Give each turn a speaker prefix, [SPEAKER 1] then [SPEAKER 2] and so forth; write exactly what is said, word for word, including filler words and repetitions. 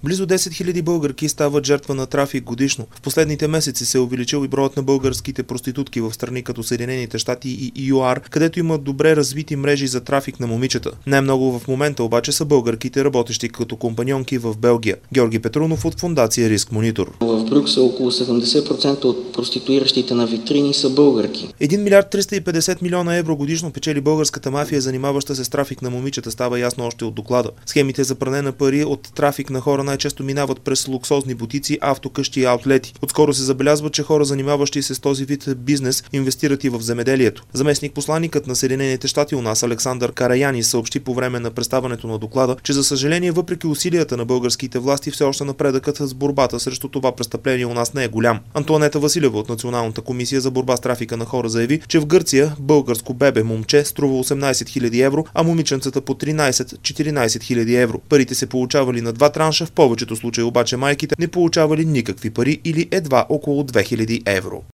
[SPEAKER 1] Близо десет хиляди българки стават жертва на трафик годишно. В последните месеци се е увеличил и броят на българските проститутки в страни като Съединените щати и ЮАР, където има добре развити мрежи за трафик на момичета. Най-много в момента обаче са българките, работещи като компаньонки в Белгия. Георги Петрунов от фондация Риск Монитор.
[SPEAKER 2] В Брюксел около седемдесет процента от проституиращите на витрини са българки.
[SPEAKER 1] един милиард триста и петдесет милиона евро годишно печели българската мафия, занимаваща се с трафик на момичета, става ясно още от доклада. Схемите за пране на пари от трафик на хора най-често минават през луксозни бутици, автокъщи и аутлети. Отскоро се забелязва, че хора, занимаващи се с този вид бизнес, инвестират и в земеделието. Заместник посланикът на Съединените щати у нас Александър Караяни съобщи по време на представянето на доклада, че за съжаление, въпреки усилията на българските власти, все още напредъкът с борбата срещу това престъпление у нас не е голям. Антоанета Василева от Националната комисия за борба с трафика на хора заяви, че в Гърция българско бебе момче струва осемнадесет хиляди евро, а момиченцата по тринадесет-четиринадесет хиляди евро. Парите се получавали на два транша, в повечето случаи обаче майките не получавали никакви пари или едва около две хиляди евро.